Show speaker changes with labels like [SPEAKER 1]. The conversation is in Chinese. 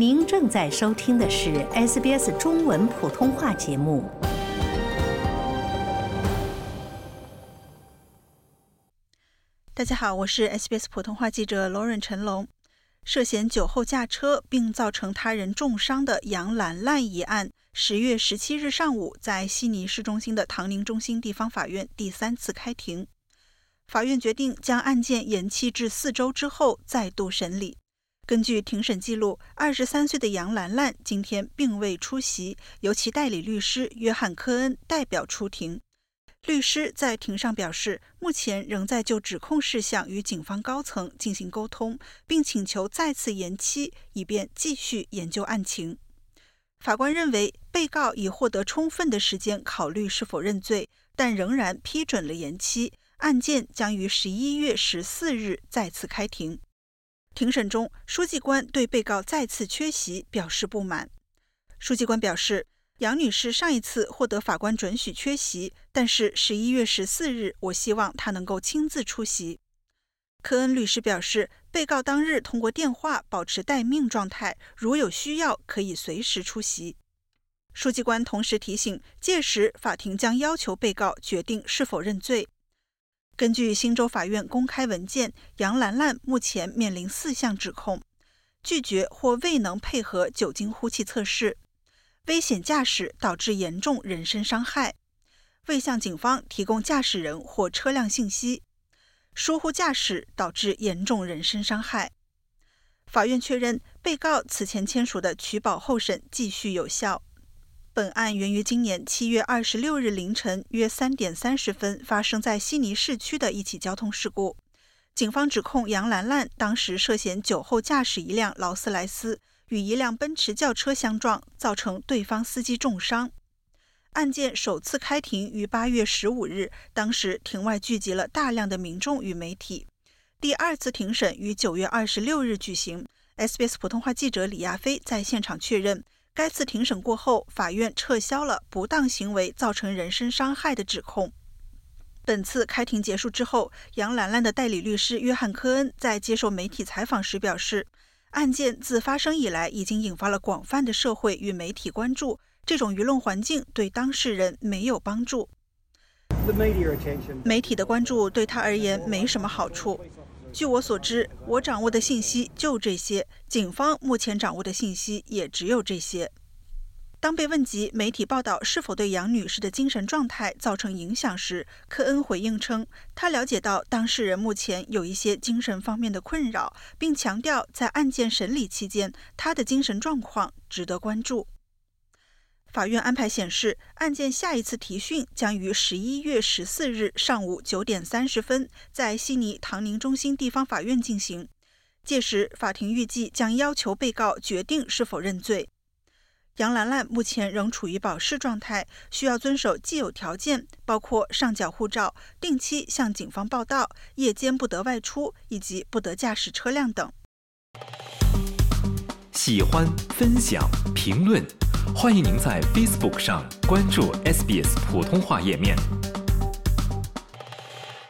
[SPEAKER 1] 您正在收听的是 SBS 中文普通话节目。
[SPEAKER 2] 大家好，我是 SBS 普通话记者Lauren陈龙。涉嫌酒后驾车并造成他人重伤的杨兰兰一案，10月17日上午在悉尼市中心的唐宁中心地方法院第3次开庭。法院决定将案件延期至4周之后再度审理。根据庭审记录，23岁的杨兰兰今天并未出席，由其代理律师约翰·科恩代表出庭。律师在庭上表示，目前仍在就指控事项与警方高层进行沟通，并请求再次延期，以便继续研究案情。法官认为，被告已获得充分的时间考虑是否认罪，但仍然批准了延期，案件将于11月14日再次开庭。庭审中，书记官对被告再次缺席表示不满。书记官表示，杨女士上一次获得法官准许缺席，但是11月14日，我希望她能够亲自出席。科恩律师表示，被告当日通过电话保持待命状态，如有需要可以随时出席。书记官同时提醒，届时法庭将要求被告决定是否认罪。根据新州法院公开文件，杨兰兰目前面临4项指控：拒绝或未能配合酒精呼气测试，危险驾驶导致严重人身伤害，未向警方提供驾驶人或车辆信息，疏忽驾驶导致严重人身伤害。法院确认，被告此前签署的取保候审继续有效。本案源于今年7月26日凌晨约3点30分发生在悉尼市区的一起交通事故。警方指控杨兰兰当时涉嫌酒后驾驶一辆劳斯莱斯，与一辆奔驰轿车相撞，造成对方司机重伤。案件首次开庭于8月15日，当时庭外聚集了大量的民众与媒体。第2次庭审于9月26日举行。SBS 普通话记者李亚飞在现场确认，该次庭审过后，法院撤销了不当行为造成人身伤害的指控。本次开庭结束之后，杨兰兰的代理律师约翰·科恩在接受媒体采访时表示，案件自发生以来已经引发了广泛的社会与媒体关注，这种舆论环境对当事人没有帮助。媒体的关注对他而言没什么好处。据我所知，我掌握的信息就这些，警方目前掌握的信息也只有这些。当被问及媒体报道是否对杨女士的精神状态造成影响时，科恩回应称，他了解到当事人目前有一些精神方面的困扰，并强调在案件审理期间，他的精神状况值得关注。法院安排显示，案件下一次提讯将于11月14日上午9点30分在悉尼唐宁中心地方法院进行。届时，法庭预计将要求被告决定是否认罪。杨兰兰目前仍处于保释状态，需要遵守既有条件，包括上缴护照、定期向警方报到、夜间不得外出以及不得驾驶车辆等。
[SPEAKER 3] 喜欢、分享、评论，欢迎您在 Facebook 上关注 SBS 普通话页面。